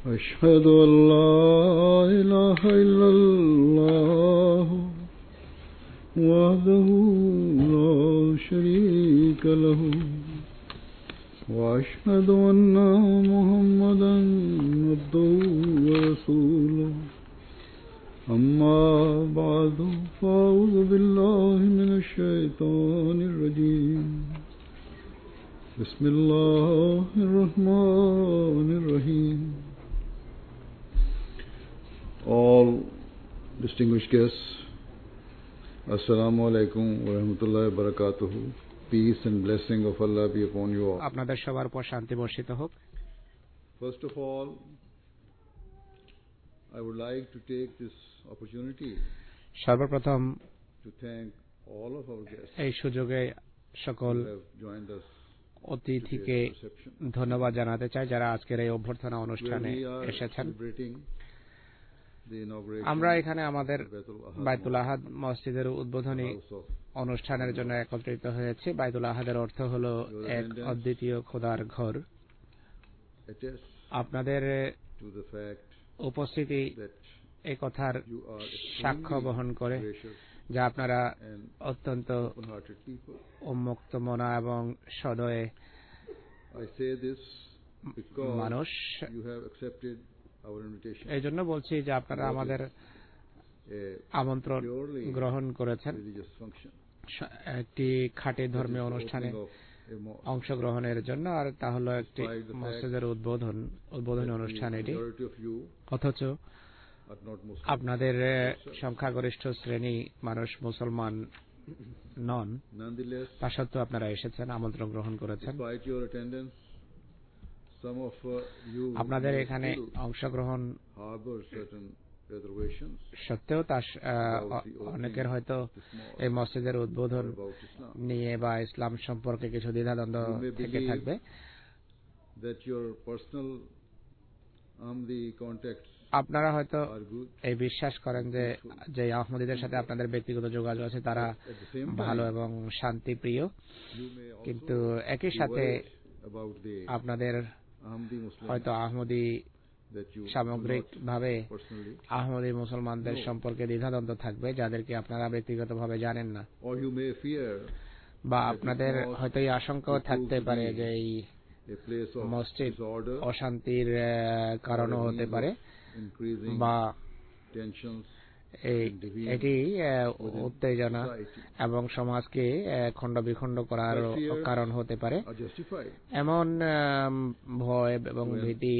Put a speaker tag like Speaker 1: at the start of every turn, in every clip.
Speaker 1: أشهد أن لا إله إلا الله وحده لا شريك له وأشهد أن محمدا عبده ورسوله أما بعد فأعوذ بالله من الشيطان الرجيم بسم الله الرحمن الرحيم. All distinguished guests, Assalamu alaikum wa rahmatullahi wa barakatuh. Peace and blessing of Allah be upon you all.
Speaker 2: আপনাদের সবার উপর শান্তি বর্ষিত হোক।
Speaker 1: First of all, I would like to take this opportunity
Speaker 2: সর্বপ্রথম
Speaker 1: to thank all of our guests
Speaker 2: এই সুযোগে সকল
Speaker 1: who have joined us
Speaker 2: অতিথিকে
Speaker 1: today's reception.
Speaker 2: ধন্যবাদ জানাতে চাই যারা আজকের এই অভ্যর্থনা
Speaker 1: Where
Speaker 2: অনুষ্ঠানে
Speaker 1: we are
Speaker 2: এসেছেন।
Speaker 1: celebrating the inauguration
Speaker 2: আমরা এখানে আমাদের
Speaker 1: of Baitul Ahad
Speaker 2: বাইতুল আহাদ মসজিদের উদ্বোধনী
Speaker 1: House of
Speaker 2: অনুষ্ঠানের জন্য একত্রিত হয়েছে। বাইতুল আহাদের অর্থ হলো এক অদ্বিতীয় খোদার ঘর।
Speaker 1: attests
Speaker 2: আপনাদের
Speaker 1: to the fact
Speaker 2: উপস্থিতি
Speaker 1: that
Speaker 2: এই কথার
Speaker 1: you are
Speaker 2: সাক্ষ্য বহন করে
Speaker 1: gracious
Speaker 2: যা আপনারা
Speaker 1: and
Speaker 2: অত্যন্ত
Speaker 1: open-hearted people.
Speaker 2: উন্মুক্ত মনা এবং সদয়ে
Speaker 1: I say this because
Speaker 2: মানুষ।
Speaker 1: you have accepted our invitation.
Speaker 2: এই জন্য বলছি যে আপনারা আমাদের
Speaker 1: A
Speaker 2: আমন্ত্রণ
Speaker 1: purely
Speaker 2: গ্রহণ করেছেন
Speaker 1: religious function.
Speaker 2: একটি খাঁটি ধর্মীয় অনুষ্ঠানে
Speaker 1: Opening of a mosque.
Speaker 2: অংশগ্রহণের জন্য, আর তা হলো একটি
Speaker 1: Despite the fact
Speaker 2: মসজিদের উদ্বোধনী
Speaker 1: The
Speaker 2: অনুষ্ঠান এটি।
Speaker 1: majority of you
Speaker 2: অথচ
Speaker 1: are not Muslims.
Speaker 2: আপনাদের সংখ্যাগরিষ্ঠ শ্রেণী মানুষ মুসলমান নন,
Speaker 1: Nonetheless,
Speaker 2: তা সত্ত্বেও আপনারা এসেছেন, আমন্ত্রণ গ্রহণ করেছেন।
Speaker 1: despite your attendance, some of you
Speaker 2: আপনাদের
Speaker 1: may
Speaker 2: এখানে
Speaker 1: still
Speaker 2: অংশগ্রহণ
Speaker 1: harbor certain reservations
Speaker 2: সত্ত্বেও তা অনেকের হয়তো এই মসজিদের উদ্বোধন
Speaker 1: about Islam.
Speaker 2: নিয়ে বা ইসলাম সম্পর্কে কিছু দ্বিধাদ্বন্দ্ব
Speaker 1: You may
Speaker 2: থেকে
Speaker 1: believe
Speaker 2: থাকবে।
Speaker 1: that your personal the contacts
Speaker 2: আপনারা হয়তো
Speaker 1: are good.
Speaker 2: এই বিশ্বাস করেন যে আহমদীদের সাথে আপনাদের ব্যক্তিগত যোগাযোগ আছে তারা
Speaker 1: At the same
Speaker 2: ভালো
Speaker 1: time,
Speaker 2: এবং শান্তিপ্রিয়,
Speaker 1: you may also
Speaker 2: কিন্তু একই
Speaker 1: be
Speaker 2: সাথে
Speaker 1: worried about the
Speaker 2: আপনাদের
Speaker 1: Ahmadi Muslims
Speaker 2: হয়তো আহমদী
Speaker 1: that you do
Speaker 2: সামগ্রিকভাবে
Speaker 1: not personally,
Speaker 2: আহমদী মুসলমানদের সম্পর্কে দ্বিধাদ্বন্দ্ব থাকবে যাদেরকে আপনারা ব্যক্তিগতভাবে জানেন না,
Speaker 1: or you may fear
Speaker 2: বা আপনাদের হয়তো এই আশঙ্কাও থাকতে পারে যে এই
Speaker 1: a place of
Speaker 2: মসজিদ
Speaker 1: disorder,
Speaker 2: অশান্তির কারণও হতে পারে,
Speaker 1: increasing
Speaker 2: বা
Speaker 1: tensions
Speaker 2: এটি উত্তেজনা
Speaker 1: society
Speaker 2: এবং সমাজকে খণ্ড বিখণ্ড করার কারণ হতে পারে।
Speaker 1: are justified
Speaker 2: এমন ভয় এবং ভীতি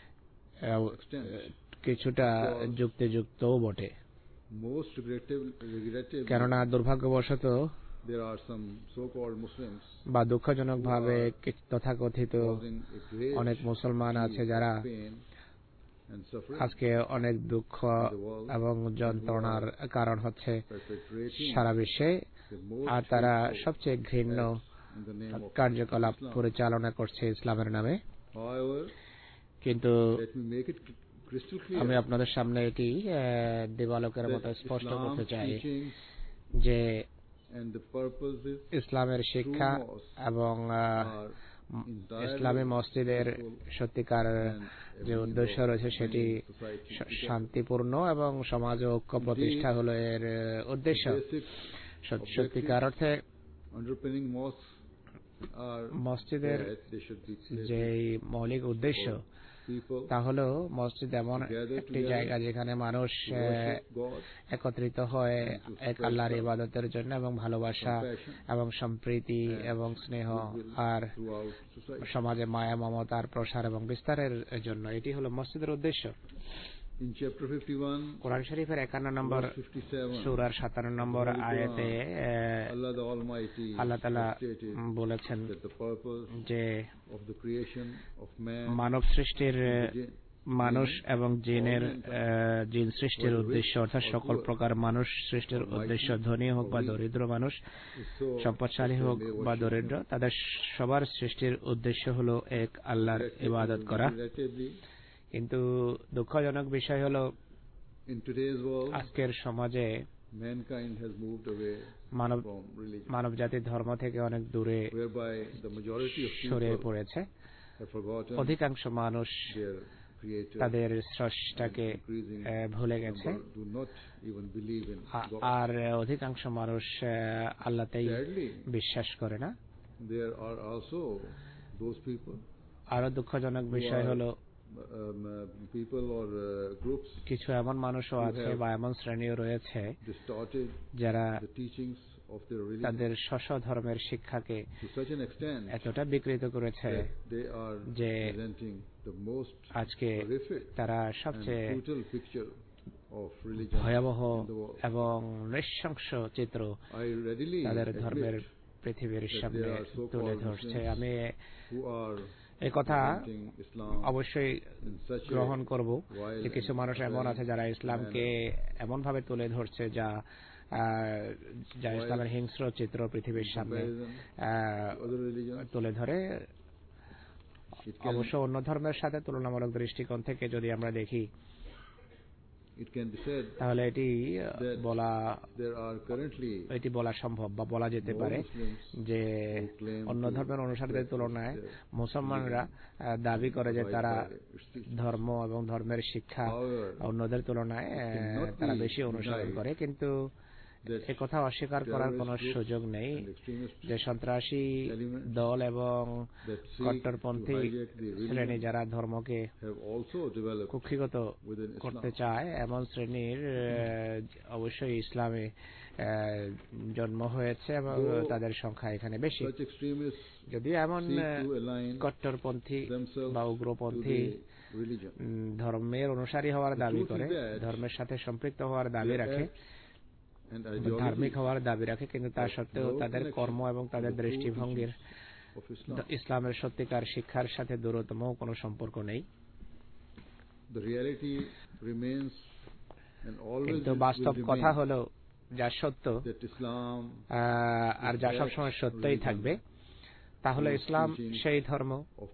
Speaker 1: extent.
Speaker 2: কিছুটা যুক্তিযুক্তও বটে,
Speaker 1: Most regrettably,
Speaker 2: কেননা দুর্ভাগ্যবশত
Speaker 1: there are some so-called Muslims
Speaker 2: বা দুঃখজনকভাবে তথাকথিত
Speaker 1: causing a great
Speaker 2: অনেক মুসলমান আছে যারা
Speaker 1: pain and suffering,
Speaker 2: আজকে অনেক দুঃখ এবং যন্ত্রণার কারণ হচ্ছে
Speaker 1: perpetrating
Speaker 2: সারা বিশ্বে,
Speaker 1: the most
Speaker 2: আর তারা
Speaker 1: hateful
Speaker 2: সবচেয়ে ঘৃণ্য
Speaker 1: in the name of
Speaker 2: কার্যকলাপ
Speaker 1: Islam.
Speaker 2: পরিচালনা করছে ইসলামের নামে।
Speaker 1: However,
Speaker 2: কিন্তু
Speaker 1: let me make it crystal
Speaker 2: আমি
Speaker 1: clear.
Speaker 2: আপনাদের সামনে এটি দিবালোকের মতো
Speaker 1: that
Speaker 2: স্পষ্ট
Speaker 1: Islam's
Speaker 2: করতে চাই
Speaker 1: teachings
Speaker 2: যে
Speaker 1: and the purposes
Speaker 2: ইসলামের শিক্ষা
Speaker 1: true mosque
Speaker 2: এবং
Speaker 1: are
Speaker 2: ইসলামী
Speaker 1: entirely
Speaker 2: মসজিদের
Speaker 1: peaceful
Speaker 2: সত্যিকার
Speaker 1: and a
Speaker 2: যে
Speaker 1: means
Speaker 2: উদ্দেশ্য
Speaker 1: of
Speaker 2: রয়েছে সেটি
Speaker 1: bringing society together.
Speaker 2: শান্তিপূর্ণ এবং সমাজে ঐক্য প্রতিষ্ঠা হলো এর উদ্দেশ্য।
Speaker 1: Basic
Speaker 2: সত্যিকার অর্থে
Speaker 1: underpinning mosques are
Speaker 2: মসজিদের
Speaker 1: that they should be places
Speaker 2: যে মৌলিক উদ্দেশ্য
Speaker 1: people
Speaker 2: তা হলো মসজিদ এমন একটি জায়গা যেখানে মানুষ
Speaker 1: to worship God,
Speaker 2: একত্রিত হয় এক আল্লাহর ইবাদতের জন্য এবং ভালোবাসা এবং সম্প্রীতি এবং স্নেহ আর
Speaker 1: throughout society.
Speaker 2: সমাজে মায়া মমতার প্রসার এবং বিস্তারের জন্য। এটি হলো মসজিদের উদ্দেশ্য।
Speaker 1: In chapter 51,
Speaker 2: কোরআন শরীফের 51 নম্বর
Speaker 1: verse 57,
Speaker 2: সূরার 57 নম্বর আয়াতে
Speaker 1: Allah the Almighty
Speaker 2: আল্লাহ তাআলা
Speaker 1: stated
Speaker 2: বলেছেন
Speaker 1: that the purpose
Speaker 2: যে
Speaker 1: of the creation of man,
Speaker 2: মানব সৃষ্টির
Speaker 1: jinn,
Speaker 2: মানুষ এবং জিন সৃষ্টির উদ্দেশ্য অর্থাৎ সকল প্রকার মানুষ সৃষ্টির উদ্দেশ্য, ধনী হোক বা দরিদ্র মানুষ,
Speaker 1: is so
Speaker 2: সম্পদশালী হোক বা দরিদ্র, তাদের সবার সৃষ্টির উদ্দেশ্য হলো এক আল্লাহর ইবাদত করা।
Speaker 1: regrettably,
Speaker 2: কিন্তু দুঃখজনক বিষয় হলো
Speaker 1: in today's world,
Speaker 2: আজকের সমাজে
Speaker 1: mankind has moved away
Speaker 2: Manab
Speaker 1: from religion,
Speaker 2: মানব জাতির ধর্ম থেকে অনেক দূরে
Speaker 1: whereby the majority of
Speaker 2: সরে
Speaker 1: people
Speaker 2: পড়েছে।
Speaker 1: have forgotten
Speaker 2: অধিকাংশ মানুষ
Speaker 1: their
Speaker 2: তাদের স্রষ্টাকে ভুলে গেছে, আর অধিকাংশ মানুষ আল্লাহতেই বিশ্বাস করে না। আরো দুঃখজনক বিষয় হলো কিছু এমন মানুষও আছে বা এমন শ্রেণীও রয়েছে যারা তাদের স্ব ধর্মের শিক্ষাকে এতটা বিকৃত করেছে যে আজকে তারা সবচেয়ে ভয়াবহ এবং নৃশংস চিত্র তাদের ধর্মের পৃথিবীর সামনে তুলে ধরছে। আমি এই কথা অবশ্যই গ্রহণ করব যে কিছু মানুষ এমন আছে যারা ইসলামকে এমন ভাবে তুলে ধরছে যা ইসলামের হিংস্র চিত্র পৃথিবীর সামনে তুলে ধরে। অবশ্য অন্য ধর্মের সাথে তুলনামূলক দৃষ্টিকোণ থেকে যদি আমরা দেখি তাহলে এটি বলা সম্ভব বা বলা যেতে পারে যে অন্য ধর্মের অনুসারীদের তুলনায় মুসলমানরা দাবি করে যে তারা ধর্ম এবং ধর্মের শিক্ষা অন্যদের তুলনায় তারা বেশি অনুসরণ করে, কিন্তু একথা অস্বীকার করার কোন সুযোগ নেই যে সন্ত্রাসী দল এবং কট্টরপন্থী শ্রেণী যারা ধর্মকে কুক্ষিগত করতে চায় এমন শ্রেণীর অবশ্যই ইসলামে জন্ম হয়েছে এবং তাদের সংখ্যা এখানে বেশি। যদি এমন কট্টরপন্থী বা উগ্রপন্থী ধর্মের অনুসারী হওয়ার দাবি করে, ধর্মের সাথে সম্পৃক্ত হওয়ার দাবি রাখে, ধার্মিক হওয়ার দাবি রাখে, কিন্তু তা সত্ত্বেও তাদের কর্ম এবং তাদের দৃষ্টিভঙ্গির ইসলামের সত্যিকার শিক্ষার সাথে দূরতম কোনো সম্পর্ক নেই। কিন্তু বাস্তব কথা হলো যা সত্য আর যা সবসময় সত্যই থাকবে তা হলো ইসলাম সেই ধর্ম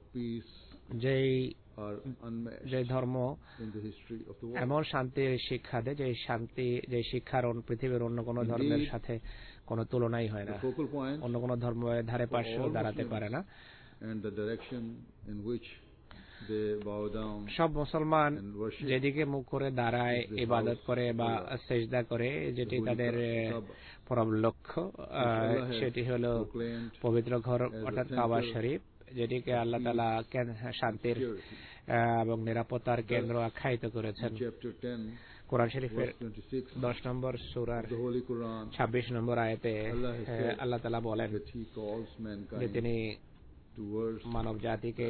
Speaker 2: যে ধর্ম এমন শান্তির শিক্ষা দেয় যে শিক্ষার পৃথিবীর অন্য কোনো ধর্মের সাথে কোনো তুলনাই হয় না, অন্য কোনো ধর্মের ধারে পাশেও দাঁড়াতে পারে না। সব মুসলমান যেদিকে মুখ করে দাঁড়ায়, ইবাদত করে বা সেজদা করে, যেটি তাদের পরম লক্ষ্য, সেটি হলো পবিত্র ঘর অর্থাৎ কাবা শরীফ, যেটিকে আল্লাহ তাআলা শান্তির এবং নিরাপত্তার কেন্দ্র আখ্যায়িত করেছেন। কোরআন শরীফের 10 নম্বর সূরার 26 নম্বর আয়াতে আল্লাহ তাআলা বলেন যে তিনি মানব জাতিকে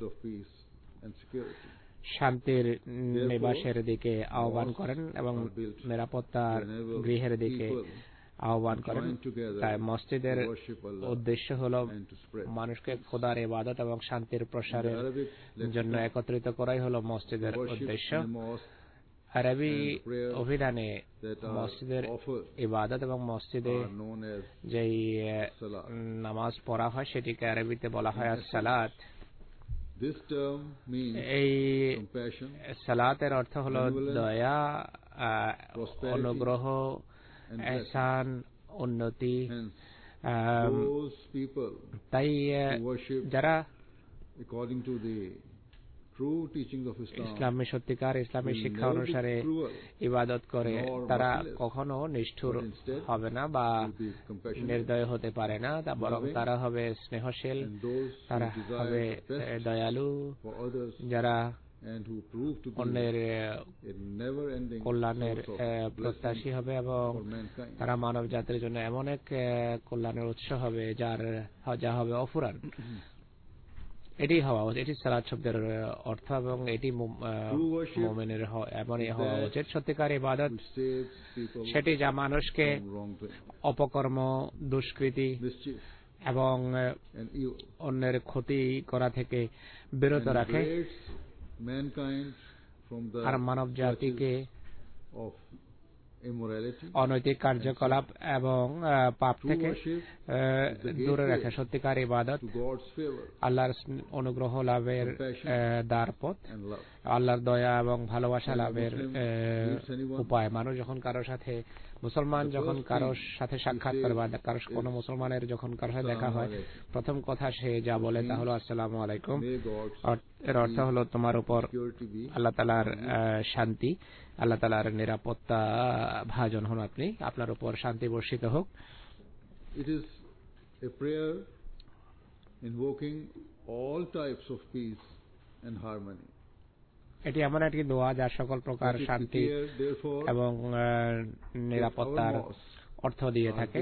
Speaker 2: শান্তির নিবাসের দিকে আহ্বান করেন এবং নিরাপত্তার গৃহের দিকে আহ্বান করেন। তাই মসজিদের উদ্দেশ্য হলো মানুষকে খোদার ইবাদত এবং শান্তির প্রসারের জন্য একত্রিত করাই হলো মসজিদের উদ্দেশ্য। আরবি অভিধানে মসজিদের ইবাদত এবং মসজিদে যেই নামাজ পড়া হয় সেটিকে আরবিতে বলা হয় as-সালাত। এই সালাতের অর্থ হলো দয়া, অনুগ্রহ, ihsan, উন্নতি। তাই যারা ইসলামী সত্যিকার ইসলামী শিক্ষা অনুসারে ইবাদত করে তারা কখনো নিষ্ঠুর হবে না বা নির্দয় হতে পারে না, বরং তারা হবে স্নেহশীল, তারা হবে দয়ালু, যারা অন্যের কল্যাণের প্রত্যাশী হবে এবং তারা মানব জাতির জন্য এমন এক কল্যাণের উৎস হবে যা হবে অফুরান। এটি হওয়া উচিত, এটি সালাত শব্দের অর্থ এবং এটি মুমিনের এমনই হওয়া উচিত। সত্যিকার ইবাদত সেটি যা মানুষকে অপকর্ম, দুষ্কৃতি এবং অন্যের ক্ষতি করা থেকে বিরত রাখে আর মানব জাতিকে অনৈতিক কার্যকলাপ এবং পাপ থেকে দূরে রাখে। সত্যিকার ইবাদত আল্লাহর অনুগ্রহ লাভের দ্বারপথ আল্লাহর দয়া এবং ভালোবাসা লাভের উপায়। মানুষ যখন কারোর সাথে মুসলমান যখন কারোর সাথে সাক্ষাৎ করে বা কোনো মুসলমানের যখন কারোর সাথে দেখা হয়, প্রথম কথা সে যা বলে তা হলো আসসালামু আলাইকুম। এর অর্থ হলো তোমার উপর আল্লাহ তাআলার শান্তি, আল্লাহ তাআলার নিরাপত্তা ভাজন হন আপনি, আপনার উপর শান্তি বর্ষিত হোক।
Speaker 1: It is a prayer invoking all types of peace and harmony.
Speaker 2: এটি এমন একটি দোয়া যা সকল প্রকার শান্তি এবং নিরাপত্তার অর্থ দিয়ে থাকে।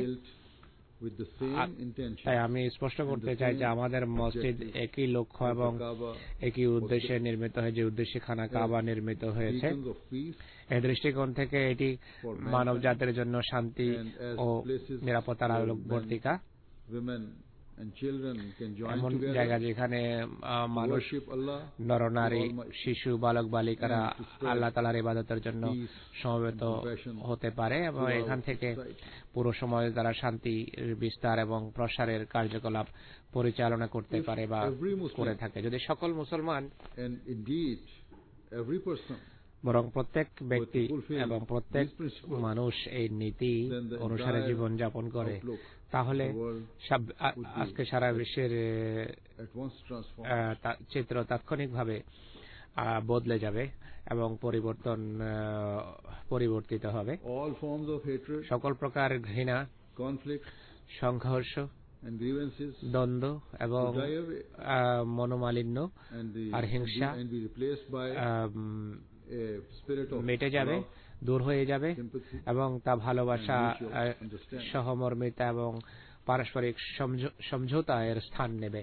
Speaker 2: তাই আমি স্পষ্ট করতে চাই যে আমাদের মসজিদ একই লক্ষ্য এবং একই উদ্দেশ্যে নির্মিত হয়, যে উদ্দেশ্যে খানা কাবা নির্মিত হয়েছে। এই দৃষ্টিকোণ থেকে এটি মানব জাতির জন্য শান্তি ও নিরাপত্তার আলোকবর্তিকা। এমন জায়গা যেখানে মানুষ, নরনারী, শিশু, বালক বালিকারা আল্লাহ তাআলার ইবাদতের জন্য সমবেত হতে পারে এবং এখান থেকে পুরো সময় তারা শান্তি বিস্তার এবং প্রসারের কার্যকলাপ পরিচালনা করতে পারে বা করে থাকে। যদি সকল মুসলমান বরং প্রত্যেক ব্যক্তি এবং প্রত্যেক মানুষ এই নীতি অনুসারে জীবন যাপন করে, তাহলে আজকে সারা বিশ্বের চিত্র তাৎক্ষণিকভাবে বদলে যাবে এবং পরিবর্তিত হবে। সকল প্রকার ঘৃণা, সংঘর্ষ, দ্বন্দ্ব এবং মনোমালিন্য আর হিংসা মিটে যাবে, দূর হয়ে যাবে এবং তা ভালোবাসা, সহমর্মিতা এবং পারস্পরিক সমঝোতা এর স্থান নেবে।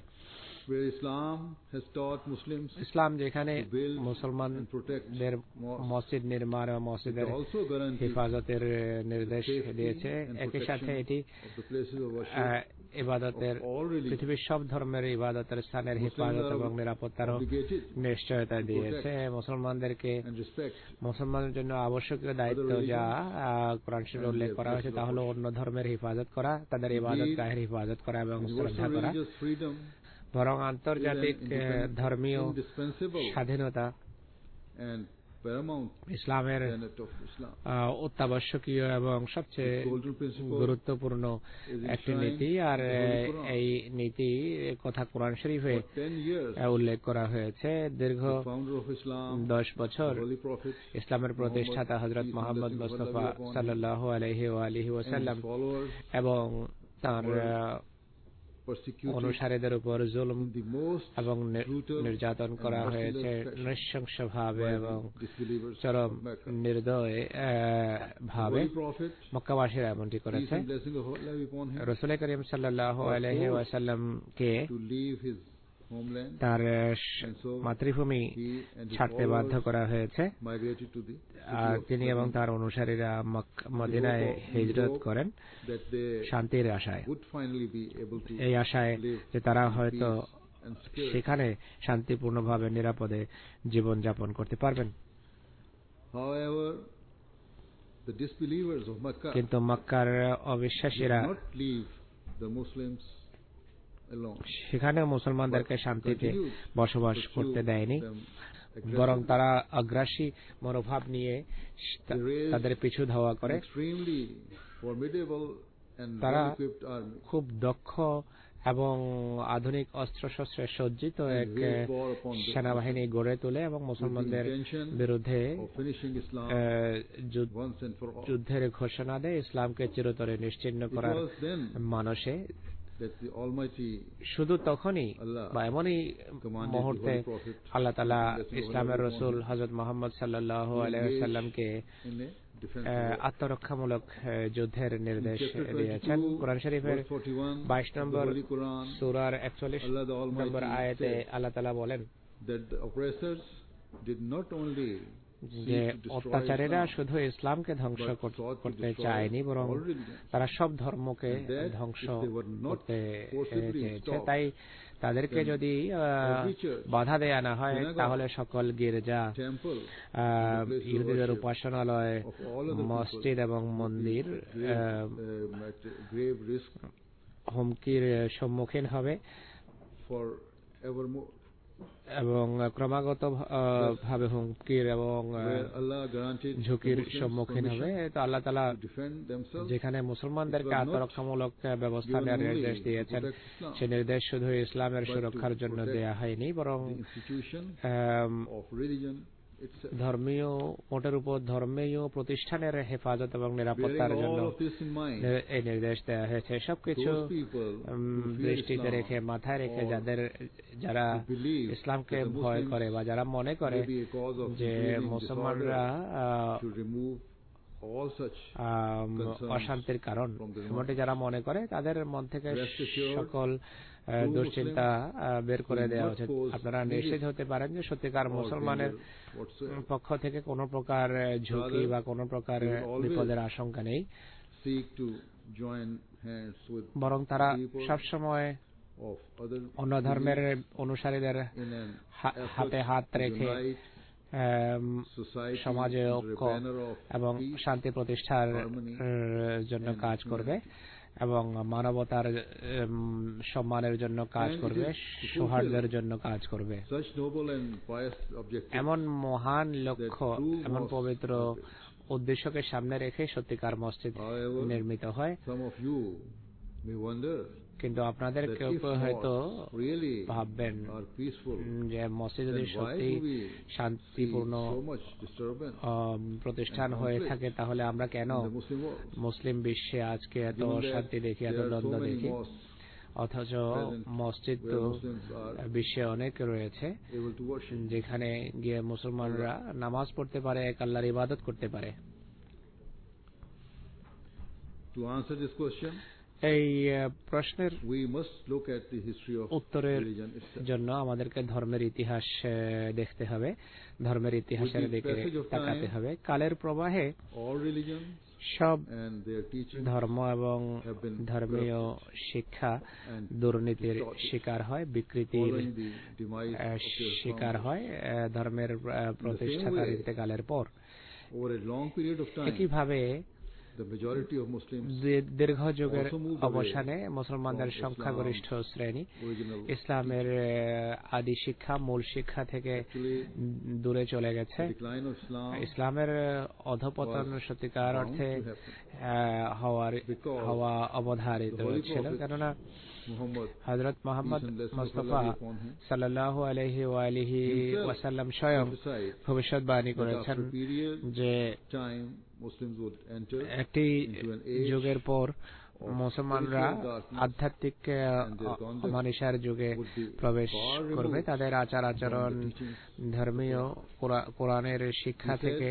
Speaker 2: ইসলাম যেখানে মুসলমানদের মসজিদ নির্মাণ ও মসজিদের হেফাজতের নির্দেশ দিয়েছে, একই সাথে এটি ইবাদতের, পৃথিবীর সব ধর্মের ইবাদতের স্থানের হেফাজত এবং নিরাপত্তারও নিশ্চয়তা দিয়েছে। মুসলমানদের জন্য আবশ্যকীয় দায়িত্ব যা কোরআন শরীফে উল্লেখ করা হয়েছে তা হলো অন্য ধর্মের হেফাজত করা, তাদের ইবাদত গাহের হেফাজত করা এবং শ্রদ্ধা করা। বরং আন্তর্জাতিক ধর্মীয় স্বাধীনতা ইসলামের অত্যাবশ্যকীয় এবং সবচেয়ে গুরুত্বপূর্ণ একটি নীতি। আর এই নীতি কথা কোরআন শরীফে উল্লেখ করা হয়েছে। দীর্ঘ 10 বছর ইসলামের প্রতিষ্ঠাতা হযরত মুহাম্মদ মুস্তাফা সাল্লাল্লাহু আলাইহি ওয়া আলিহি ওয়াসাল্লাম এবং তার অনুসারীদের উপর জুলুম এবং নির্যাতন করা হয়েছে নৃশংসভাবে এবং চরম নির্দয় ভাবে। মক্কাবাসীরা এমনটি করেছে। রাসূল করিম সাল্লাল্লাহু আলাইহি ওয়াসাল্লামকে তার মাতৃভূমি ছাড়তে বাধ্য করা হয়েছে আর তিনি এবং তার অনুসারীরা মদিনায় হিজরত করেন শান্তির আশায়, এই আশায় যে তারা হয়তো সেখানে শান্তিপূর্ণভাবে নিরাপদে জীবন যাপন করতে পারবেন। কিন্তু মক্কার অবিশ্বাসীরা সেখানে মুসলমানদেরকে শান্তিতে বসবাস করতে দেয়নি, বরং তারা আগ্রাসী মনোভাব নিয়ে তাদের পিছু ধাওয়া করে। তারা খুব দক্ষ এবং আধুনিক অস্ত্রশস্ত্রে সজ্জিত এক সেনাবাহিনী গড়ে তোলে এবং মুসলমানদের বিরুদ্ধে যুদ্ধের ঘোষণা দেয়, ইসলামকে চিরতরে নিশ্চিহ্ন করার মানসে। শুধু তখনই বা এমনই মুহূর্তে আল্লাহ তাআলা ইসলামের রাসূল হযরত মুহাম্মদ সাল্লাল্লাহু আলাইহি ওয়াসাল্লামকে আত্মরক্ষামূলক যুদ্ধের নির্দেশ দিয়েছেন। কোরআন শরীফের 22 নম্বর সূরার 41 নম্বর আয়াতে আল্লাহ তাআলা বলেন যে অত্যাচারীরা শুধু ইসলামকে ধ্বংস করতে চায়নি, বরং তারা সব ধর্মকে ধ্বংস করতে চেয়েছে। তাই তাদেরকে যদি বাধা দেয়া না হয় তাহলে সকল গির্জা, ইহুদিদের উপাসনালয়, মসজিদ এবং মন্দির হুমকির সম্মুখীন হবে। এবং ক্রমাগত ভাবে হুমকির এবং ঝুঁকির সম্মুখীন হবে। তো আল্লাহ তাআলা যেখানে মুসলমানদেরকে আত্মরক্ষামূলক ব্যবস্থা নেওয়ার নির্দেশ দিয়েছেন, সে নির্দেশ শুধু ইসলামের সুরক্ষার জন্য দেয়া হয়নি, বরং ধর্মীয় মোটের উপর ধর্মীয় প্রতিষ্ঠানের হেফাজত এবং নিরাপত্তার জন্য এই নির্দেশ দেওয়া হয়েছে। সবকিছু দৃষ্টিতে রেখে, মাথায় রেখে যারা ইসলামকে ভয় করে বা যারা মনে করে যে মুসলমানরা অশান্তির কারণ, এমনটি যারা মনে করে, তাদের মন থেকে সকল দুশ্চিন্তা বের করে দেওয়া উচিত। আপনারা নিশ্চিত হতে পারেন যে সত্যিকার মুসলমানের পক্ষ থেকে কোনো প্রকার ঝুঁকি বা কোনো প্রকার বিপদের আশঙ্কা নেই, বরং তারা সবসময় অন্য ধর্মের অনুসারীদের হাতে হাত রেখে সমাজে ঐক্য এবং শান্তি প্রতিষ্ঠার জন্য কাজ করবে এবং মানবতার সম্মানের জন্য কাজ করবে, সৌহার্দ্যের জন্য কাজ করবে। এমন মহান লক্ষ্য, এমন পবিত্র উদ্দেশ্যকে সামনে রেখে সত্যিকার মসজিদ নির্মিত হয়। কিন্তু আপনাদের কেউ কেউ হয়তো ভাববেন যে মসজিদ যদি সত্যি শান্তিপূর্ণ প্রতিষ্ঠান হয়ে থাকে, তাহলে আমরা কেন মুসলিম বিশ্বে আজকে এত অশান্তি দেখি, এত দ্বন্দ্ব দেখি? অথচ মসজিদ তো বিশ্বে অনেক রয়েছে, যেখানে গিয়ে মুসলমানরা নামাজ পড়তে পারে, এক আল্লাহর ইবাদত করতে পারে। এই প্রশ্নের উত্তরের জন্য আমাদেরকে ধর্মের ইতিহাস দেখতে হবে, ধর্মের ইতিহাসের দিকে তাকাতে হবে। কালের প্রবাহে সব ধর্ম এবং ধর্মীয় শিক্ষা দুর্নীতির শিকার হয়, বিকৃতির শিকার হয় ধর্মের প্রতিষ্ঠাতার ইন্তেকালের পর। একইভাবে দীর্ঘ যুগের অবসানে মুসলমানদের সংখ্যাগরিষ্ঠ শ্রেণী ইসলামের আদি শিক্ষা, মূল শিক্ষা থেকে দূরে চলে গেছে। ইসলামের অধঃপতন সত্যিকার অর্থে হওয়া অবধারিত ছিল, কেননা হযরত মুহাম্মদ মুস্তাফা সাল্লাল্লাহু আলাইহি ওয়া আলিহি ওয়াসাল্লাম স্বয়ং ভবিষ্যৎবাণী করেছেন যে একটি যুগের পর মুসলমানরা আধ্যাত্মিক অমানিসার যুগে প্রবেশ করবে। তাদের আচার আচরণ ধর্মীয় কোরআনের শিক্ষা থেকে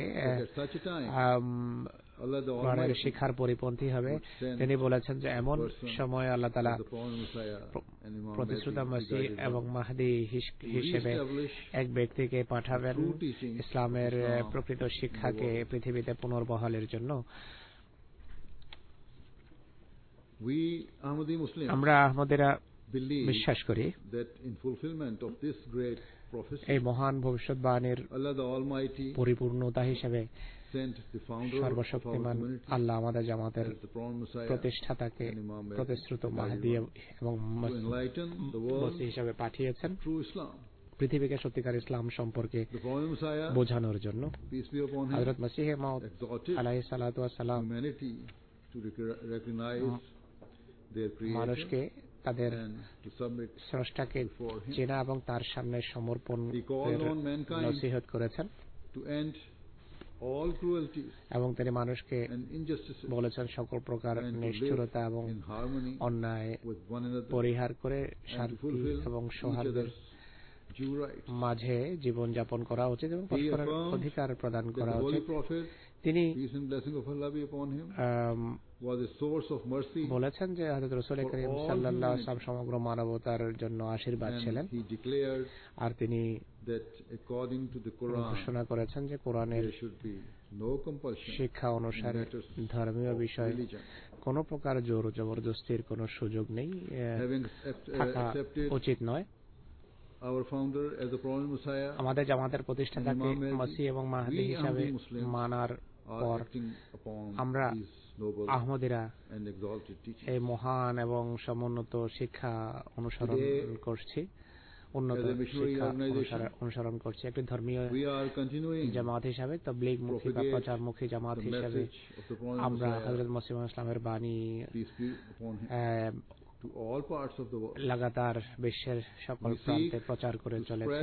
Speaker 2: কোরআনের শিক্ষার পরিপন্থী হবে। তিনি বলেছেন যে এমন সময় আল্লাহ তাআলা প্রতিশ্রুত মসিহ এবং মাহদী হিসেবে এক ব্যক্তিকে পাঠাবেন ইসলামের প্রকৃত শিক্ষাকে পৃথিবীতে পুনর্বহালের জন্য। আমরা আহমদীরা বিশ্বাস করি এই মহান ভবিষ্যৎবাণীর পরিপূর্ণতা হিসেবে সর্বশক্তিমান আল্লাহ আমাদের জামাতের প্রতিষ্ঠাতাকে প্রতিশ্রুত মাহদী এবং মসিহ হিসেবে পাঠিয়েছেন পৃথিবীকে সত্যিকার ইসলাম সম্পর্কে বোঝানোর জন্য। হযরত মসিহ মাউদ আলাইহিস সালাতু ওয়াস সালাম মানুষকে তাদের স্রষ্টাকে চেনা এবং তার সামনে সমর্পণের নসিহত করেছেন এবং তিনি মানুষকে বলেছেন সকল প্রকার নিষ্ঠুরতা এবং অন্যায় পরিহার করে শান্তি এবং সৌহার্দ্যের মাঝে জীবন যাপন করা উচিত এবং পরস্পরের অধিকার প্রদান করা উচিত। তিনি বলেছেন যে হযরত রাসূল করিম সাল্লাল্লাহু আলাইহি ওয়াসাল্লাম সমগ্র মানবতার জন্য আশীর্বাদ ছিলেন, আর তিনি ঘোষণা করেছেন যে কোরআনের শিক্ষা অনুসারে ধর্মীয় বিষয়ে কোন প্রকার জোর জবরদস্তির কোন সুযোগ নেই, থাকা উচিত নয়। আমাদের জামাতের প্রতিষ্ঠাতাকে মসিহ এবং মাহদী হিসাবে মানার পর আমরা আহমদীরা এই মহান এবং সমুন্নত শিক্ষা অনুসরণ করছি। উন্নত শিক্ষা অনুসরণ করছি। একটি ধর্মীয় জামাত হিসাবে, তাবলীগমুখী বা প্রচারমুখী জামাত হিসাবে আমরা হযরত মসিহ মাউদ ইসলামের বাণী লাগাতার বিশ্বের সকল প্রান্তে প্রচার করে চলেছি।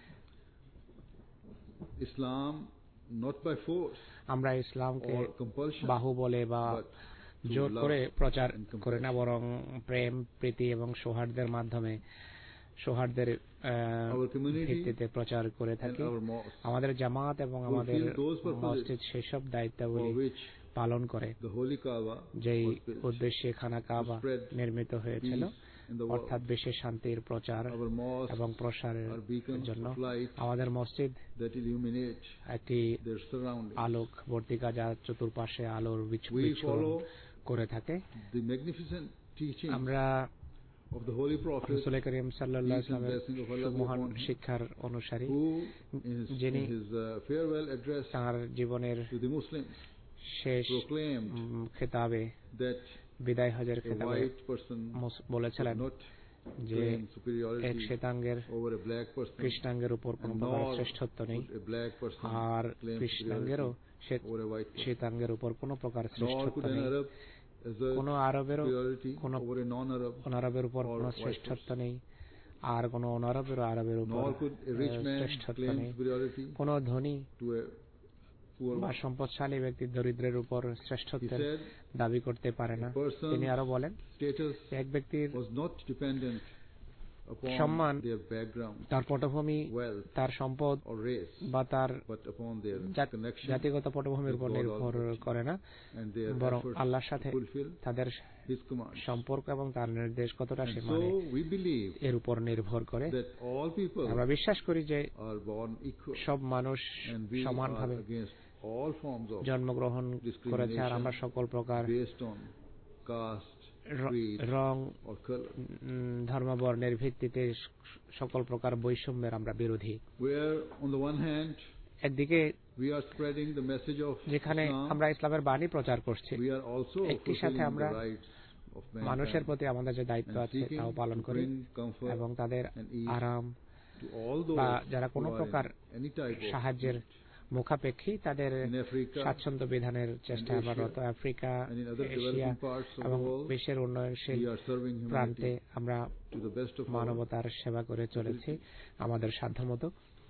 Speaker 2: আমরা ইসলামকে বাহুবলে বা জোর করে প্রচার করে না, বরং প্রেম, প্রীতি এবং সৌহার্দ্যের মাধ্যমে, সৌহার্দ্যের ভিত্তিতে প্রচার করে থাকি। আমাদের জামাত এবং আমাদের মসজিদ সেসব দায়িত্বাবলী পালন করে যেই উদ্দেশ্যে খানা কাবা নির্মিত হয়েছিল, অর্থাৎ বিশ্বে শান্তির প্রচার এবং প্রসারের জন্য। আমাদের মসজিদ একটি আলোক বর্তিকা যা চতুর্পাশে আলোর বিচ্ছুরণ করে থাকে। আমরা রাসূল করিম সাল্লাল্লাহু আলাইহি ওয়াসাল্লামের মহান শিক্ষার অনুসারী, যিনি তার জীবনের শেষ খেতাবে, বিদায় হজের খেতাবে বলেছিলেন যে এক শ্বেতাঙ্গের কৃষ্ণাঙ্গের উপর কোন প্রকার শ্রেষ্ঠত্ব নেই, আর কৃষ্ণাঙ্গেরও শ্বেতাঙ্গের উপর কোন প্রকার শ্রেষ্ঠত্ব নেই। কোন আরবেরও কোন অনারবের উপর কোন শ্রেষ্ঠত্ব নেই, আর কোন অনারবেরও আরবের উপর শ্রেষ্ঠত্ব নেই। কোন ধনী বা সম্পদশালী ব্যক্তি দরিদ্রের উপর শ্রেষ্ঠত্বের দাবি করতে পারে না। তিনি আরো বলেন, এক ব্যক্তির সম্মান তার পটভূমি, তার সম্পদ বা তার জাতিগত পটভূমির উপর নির্ভর করে না, বরং আল্লাহর সাথে তাদের সম্পর্ক এবং তার নির্দেশ কতটা সে মানে এর উপর নির্ভর করে। আমরা বিশ্বাস করি যে সব মানুষ সমানভাবে জন্মগ্রহণ করেছে, আর আমরা সকল প্রকার রং, ধর্মবর্ণের ভিত্তিতে সকল প্রকার বৈষম্যের আমরা বিরোধী। একদিকে যেখানে আমরা ইসলামের বাণী প্রচার করছি, একটি সাথে আমরা মানুষের প্রতি আমাদের যে দায়িত্ব আছে তাও পালন করি এবং তাদের আরাম বা যারা কোনো প্রকার সাহায্যের মুখাপেক্ষী তাদের স্বাচ্ছন্দ্য বিধানের চেষ্টায় আমরা রত। আফ্রিকা, এশিয়া এবং বিশ্বের উন্নয়নশীল প্রান্তে আমরা মানবতার সেবা করে চলেছি আমাদের সাধ্যমতো।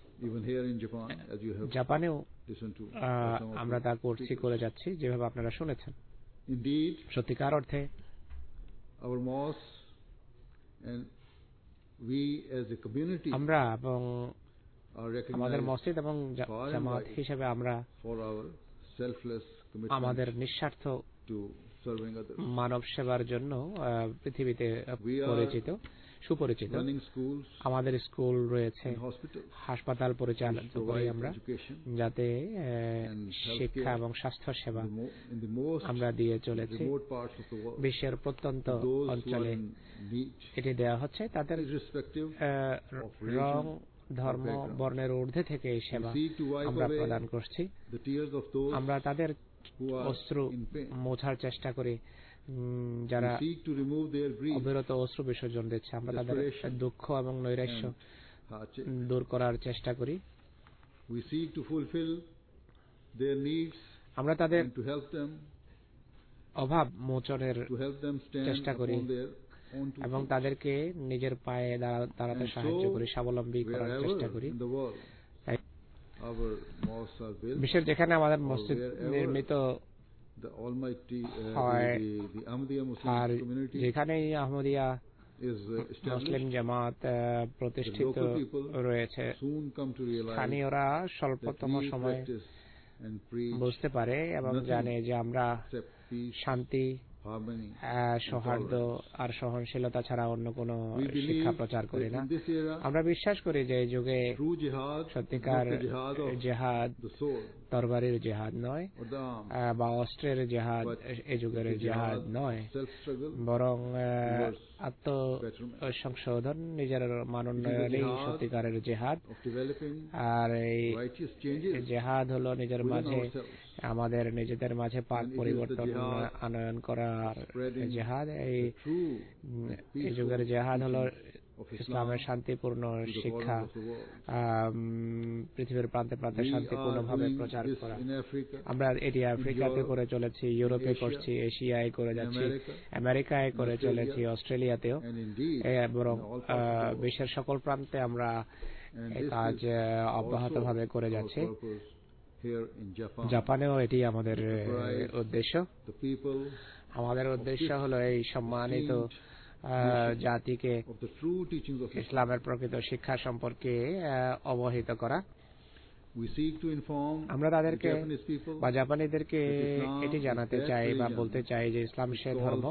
Speaker 2: জাপানেও আমরা তা করে যাচ্ছি, যেভাবে আপনারা শুনেছেন। সত্যিকার অর্থে আমরা এবং আমাদের মসজিদ এবং জামাত হিসেবে আমরা আমাদের নিঃস্বার্থ মানব সেবার জন্য পৃথিবীতে সুপরিচিত। আমাদের স্কুল রয়েছে, হাসপাতাল পরিচালনা করি আমরা, যাতে শিক্ষা এবং স্বাস্থ্য সেবা আমরা দিয়ে চলেছি। বিশ্বের প্রত্যন্ত অঞ্চলে এটি দেওয়া হচ্ছে। তাদের রং, ধর্ম, বর্ণের ঊর্ধ্বে থেকে এই সেবা আমরা প্রদান করছি। আমরা তাদের অশ্রু মোছার চেষ্টা করি, যারা অবিরত অশ্রু বিসর্জন দিচ্ছে। আমরা তাদের দুঃখ এবং নৈরাশ্য দূর করার চেষ্টা করি। আমরা তাদের অভাব মোচনের চেষ্টা করি এবং তাদেরকে নিজের পায়ে দাঁড়াতে সাহায্য করি, স্বাবলম্বী করার চেষ্টা করি। বিশ্বের যেখানে আমাদের মসজিদ নির্মিত হয়, আর যেখানে আহমদিয়া মুসলিম জামাত প্রতিষ্ঠিত রয়েছে, স্থানীয়রা স্বল্পতম সময়ে বুঝতে পারে এবং জানে যে আমরা শান্তি, সৌহার্দ্য আর সহনশীলতা ছাড়া অন্য কোনো শিক্ষা প্রচার করি না। আমরা বিশ্বাস করি যে এই যুগে সত্যিকার জেহাদ তরবারির জেহাদ নয় বা অস্ত্রের জেহাদ এই যুগের জেহাদ নয়, বরং আত্মসংশোধন, নিজের মানোন্নয়নই সত্যিকারের জেহাদ। আর এই জেহাদ হলো নিজের মাঝে, আমাদের নিজেদের মাঝে পাক পরিবর্তন আনয়ন করার জেহাদ। এই যুগের জেহাদ হলো ইসলামের শান্তিপূর্ণ শিক্ষা পৃথিবীর প্রান্তে প্রান্তে শান্তিপূর্ণভাবে প্রচার করা। আমরা এটি আফ্রিকাতে করে চলেছি, ইউরোপে করছি, এশিয়ায় করে যাচ্ছি, আমেরিকায় করে চলেছি, অস্ট্রেলিয়াতেও, এবং বিশ্বের সকল প্রান্তে আমরা এই কাজ অব্যাহতভাবে করে যাচ্ছি। জাপানেও এটি আমাদের উদ্দেশ্য। আমাদের উদ্দেশ্য হলো এই সম্মানিত জাতিকে ইসলামের প্রকৃত শিক্ষা সম্পর্কে অবহিত করা। আমরা তাদেরকে বা জাপানিদেরকে এটি জানাতে চাই বা বলতে চাই যে ইসলাম সে ধর্ম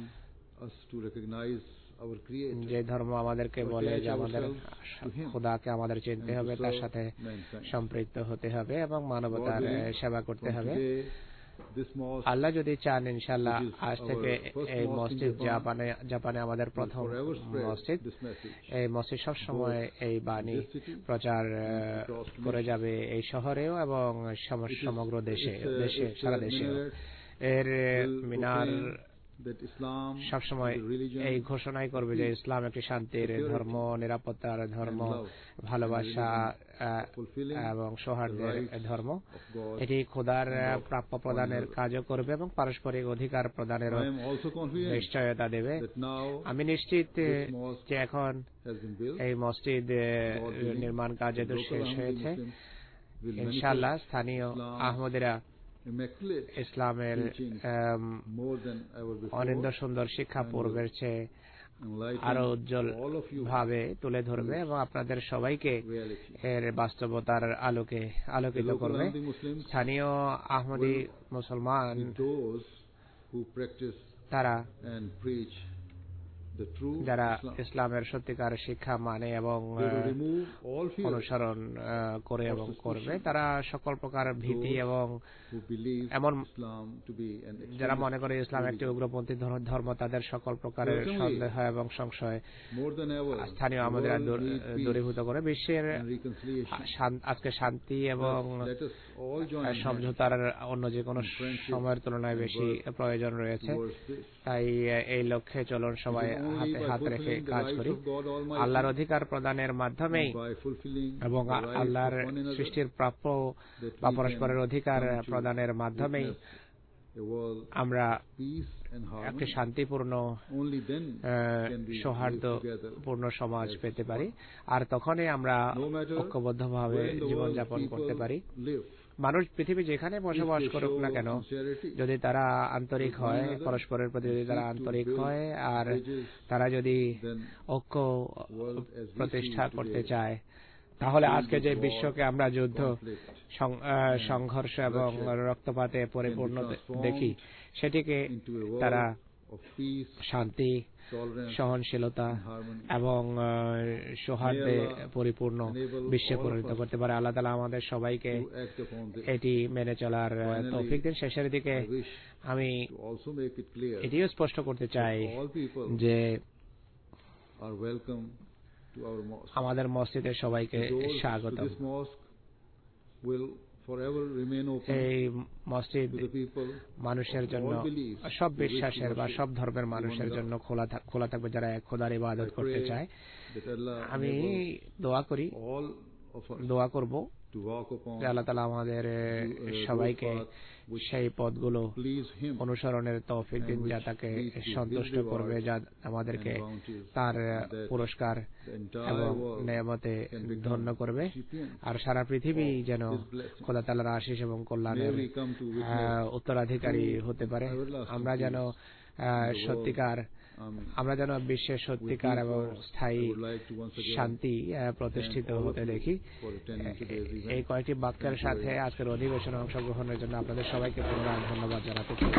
Speaker 2: যে ধর্ম আমাদেরকে বলে যে আমাদের খোদাকে আমাদের চিনতে হবে, তার সাথে সম্পৃক্ত হতে হবে এবং মানবতার সেবা করতে হবে। আল্লাহ যদি চান ইনশাআল্লাহ আজ থেকে এই মসজিদ জাপানে আমাদের প্রথম মসজিদ, এই মসজিদ সব সময় এই বাণী প্রচার করে যাবে এই শহরেও এবং সমগ্র দেশে সারা দেশে। এর মিনার সবসময় এই ঘোষণাই করবে যে ইসলাম একটি শান্তির ধর্ম, নিরাপত্তার ধর্ম, ভালোবাসা এবং সৌহার্দ্যের ধর্ম। এটি খোদার প্রাপ্য প্রদানের কাজও করবে এবং পারস্পরিক অধিকার প্রদানের নিশ্চয়তা দেবে। আমি নিশ্চিত যে এখন এই মসজিদ নির্মাণ কাজ যেহেতু শেষ হয়েছে, ইনশাআল্লাহ স্থানীয় আহমদিরা ইসলামের অনিন্দ্য সুন্দর শিক্ষা পূর্বের চেয়ে আরো উজ্জ্বল ভাবে তুলে ধরবে এবং আপনাদের সবাইকে এর বাস্তবতার আলোকে আলোকিত করবে। স্থানীয় আহমদি মুসলমান তারা যারা ইসলামের সত্যিকার শিক্ষা মানে এবং অনুসরণ করে এবং করবে, তারা সকল প্রকার ভীতি এবং এমন যারা মনে করে ইসলাম একটি উগ্রপন্থী ধর্ম, তাদের সকল প্রকারের সন্দেহ এবং সংশয় স্থানীয় আমাদের দূরীভূত করে বিশ্বের আজকে শান্তি এবং সমঝোতার অন্য যে কোনো সময়ের তুলনায় বেশি প্রয়োজন রয়েছে। তাই এই লক্ষ্যে চলুন সবাই হাতে হাত রেখে কাজ করি। আল্লাহর অধিকার প্রদানের মাধ্যমেই এবং আল্লাহর সৃষ্টির প্রাপ্য বা পরস্পরের অধিকার প্রদানের মাধ্যমেই আমরা একটি শান্তিপূর্ণ সৌহার্দ্যপূর্ণ সমাজ পেতে পারি, আর তখনই আমরা ঐক্যবদ্ধভাবে জীবনযাপন করতে পারি। মানুষ পৃথিবী যেখানে বসবাস করুক না কেন, যদি তারা আন্তরিক হয়, পরস্পরের প্রতি যদি তারা আন্তরিক হয়, আর তারা যদি ঐক্য প্রতিষ্ঠা করতে চায়, তাহলে আজকে যে বিশ্বকে আমরা যুদ্ধ, সংঘর্ষ এবং রক্তপাতে পরিপূর্ণ দেখি, সেটিকে তারা শান্তি, সহনশীলতা এবং সৌহার্দ্যে পরিপূর্ণ বিশ্বে পরিণত করতে পারে। আল্লাহ তাআলা আমাদের সবাইকে এটি মেনে চলার তৌফিক দিন। শেষের দিকে আমি এটিও স্পষ্ট করতে চাই যে আমাদের মসজিদে সবাইকে স্বাগত। এই মসজিদ মানুষের জন্য, সব বিশ্বাসের বা সব ধর্মের মানুষের জন্য খোলা থাকবে যারা এক খোদার ইবাদত করতে চায়। আমি দোয়া করব যে আল্লাহ তাআলা আমাদের সবাইকে সেই পথগুলো অনুসরণের তৌফিক দিন যা তাকে সন্তুষ্ট করবে, যা আমাদেরকে তার পুরস্কার এবং নেয়ামতে ধন্য করবে, আর সারা পৃথিবী যেন খোদা তাআলার আশিস এবং কল্যাণের উত্তরাধিকারী হতে পারে। আমরা যেন বিশ্বের সত্যিকার এবং স্থায়ী শান্তি প্রতিষ্ঠিত হতে দেখি। এই কয়েকটি বাক্যের সাথে আজকের অধিবেশনে অংশগ্রহণের জন্য আপনাদের সবাইকে পুনরায় ধন্যবাদ জানাতে চাই।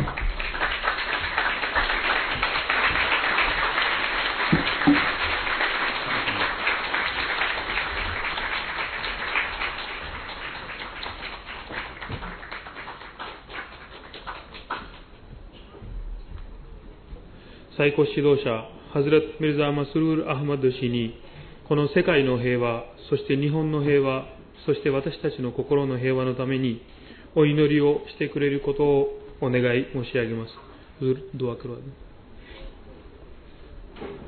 Speaker 3: 最高指導者ハズラト・ミルザ・マスルール・アハマド氏に、この世界の平和、そして日本の平和、そして私たちの心の平和のためにお祈りをしてくれることをお願い申し上げます。ドゥアクロア